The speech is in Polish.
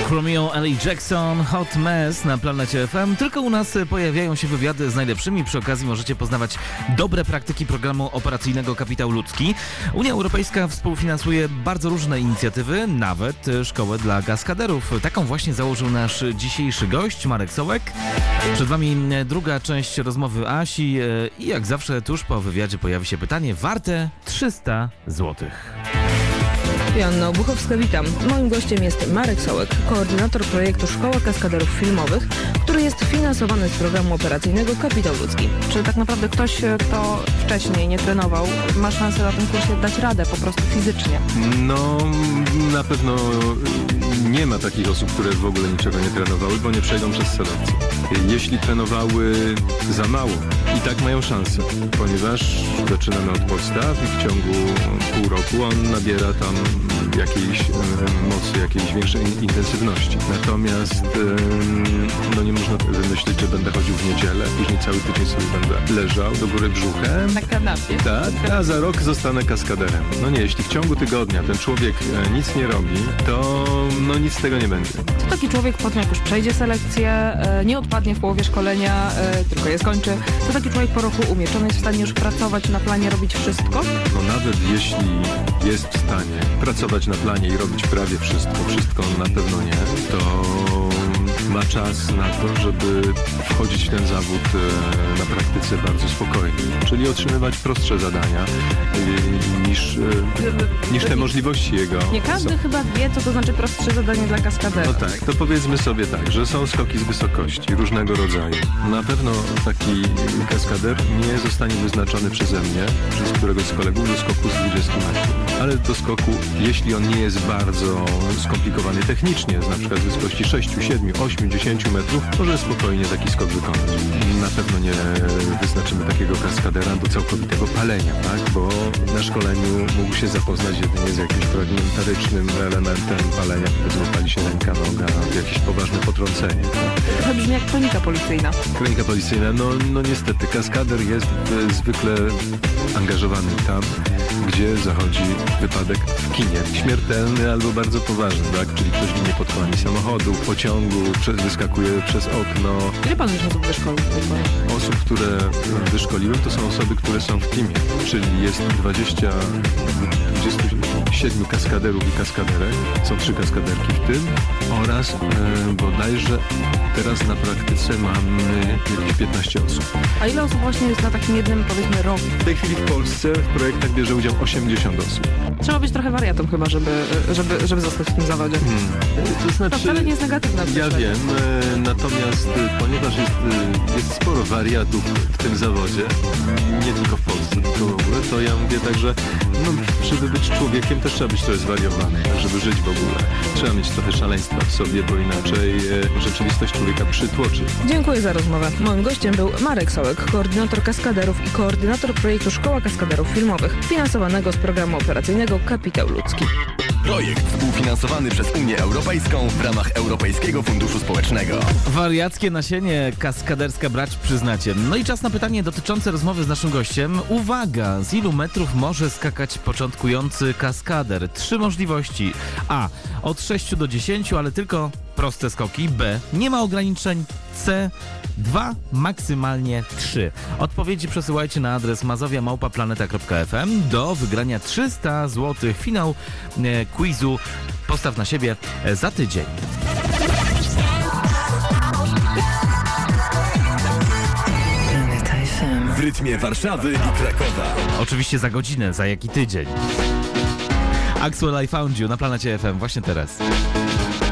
Romeo, Ellie Jackson, Hot Mess na Planecie FM. Tylko u nas pojawiają się wywiady z najlepszymi. Przy okazji możecie poznawać dobre praktyki programu operacyjnego Kapitał Ludzki. Unia Europejska współfinansuje bardzo różne inicjatywy, nawet szkołę dla kaskaderów. Taką właśnie założył nasz dzisiejszy gość, Marek Sołek. Przed wami druga część rozmowy Asi i jak zawsze tuż po wywiadzie pojawi się pytanie warte 300 zł. Joanna Obuchowska, witam. Moim gościem jest Marek Sołek, koordynator projektu Szkoła Kaskaderów Filmowych, który jest finansowany z programu operacyjnego Kapitał Ludzki. Czy tak naprawdę ktoś, kto wcześniej nie trenował, ma szansę na tym kursie dać radę po prostu fizycznie? No, na pewno nie ma takich osób, które w ogóle niczego nie trenowały, bo nie przejdą przez selekcję. Jeśli trenowały za mało, i tak mają szansę, ponieważ zaczynamy od podstaw i w ciągu pół roku on nabiera tam jakiejś mocy, jakiejś większej intensywności. Natomiast no nie można wymyślić, że będę chodził w niedzielę, później cały tydzień sobie będę leżał do góry brzuchem. Na kanapie. Tak, a za rok zostanę kaskaderem. No nie, jeśli w ciągu tygodnia ten człowiek nic nie robi, to no nic z tego nie będzie. Co taki człowiek potem, jak już przejdzie selekcję, nie odpadnie w połowie szkolenia, tylko je skończy, co taki człowiek po roku umie? Czy on jest w stanie już pracować na planie, robić wszystko? No nawet jeśli jest w stanie pracować na planie i robić prawie wszystko na pewno nie, to ma czas na to, żeby wchodzić w ten zawód na praktyce bardzo spokojnie. Czyli otrzymywać prostsze zadania niż te możliwości jego. Nie każdy chyba wie, co to znaczy prostsze zadanie dla kaskadera. No tak, to powiedzmy sobie tak, że są skoki z wysokości różnego rodzaju. Na pewno taki kaskader nie zostanie wyznaczony przeze mnie, przez któregoś z kolegów do skoku z 20 metrów. Ale do skoku, jeśli on nie jest bardzo skomplikowany technicznie, na przykład z wysokości 6, 7, 8, 10 metrów, może spokojnie taki skok wykonać. Na pewno nie wyznaczymy takiego kaskadera do całkowitego palenia, tak? Bo na szkoleniu mógł się zapoznać jedynie z jakimś fragmentarycznym elementem palenia, powiedzmy pali się ręka, noga, jakieś poważne potrącenie. Tak? To brzmi jak kronika policyjna. Kronika policyjna, no niestety kaskader jest zwykle angażowany tam, gdzie zachodzi wypadek w kinie. Śmiertelny albo bardzo poważny, tak? Czyli ktoś ginie pod kołami samochodu, pociągu, wyskakuje przez okno. Ile pan już osób wyszkolił? Osób, które wyszkoliłem, to są osoby, które są w teamie. Czyli jest 27 kaskaderów i kaskaderek. Są 3 kaskaderki w tym oraz bodajże teraz na praktyce mamy jakieś 15 osób. A ile osób właśnie jest na takim jednym, powiedzmy, roku? W tej chwili w Polsce w projektach bierze udział 80 osób. Trzeba być trochę wariatą chyba, żeby zostać w tym zawodzie. To znaczy, To wcale nie jest negatywne. Ja wiem, natomiast ponieważ jest sporo wariatów w tym zawodzie, nie tylko w Polsce, tylko w ogóle, to ja mówię tak, że no, żeby być człowiekiem też trzeba być trochę zwariowany, żeby żyć w ogóle. Trzeba mieć trochę szaleństwa w sobie, bo inaczej rzeczywistość człowieka przytłoczy. Dziękuję za rozmowę. Moim gościem był Marek Sołek, koordynator kaskaderów i koordynator projektu Szkoła Kaskaderów Filmowych, finansowanego z programu operacyjnego Kapitał Ludzki. Projekt współfinansowany przez Unię Europejską w ramach Europejskiego Funduszu Społecznego. Wariackie nasienie kaskaderska brać przyznacie. No i czas na pytanie dotyczące rozmowy z naszym gościem. Uwaga, z ilu metrów może skakać początkujący kaskader? 3 możliwości. A. Od 6 do 10, ale tylko proste skoki. B. Nie ma ograniczeń. C. 2, maksymalnie 3. Odpowiedzi przesyłajcie na adres mazowia@planeta.fm. Do wygrania 300 zł. Finał quizu Postaw na siebie za tydzień. W rytmie Warszawy i Krakowa. Oczywiście za godzinę, za jaki tydzień. Axwell I Found You na Planecie FM właśnie teraz.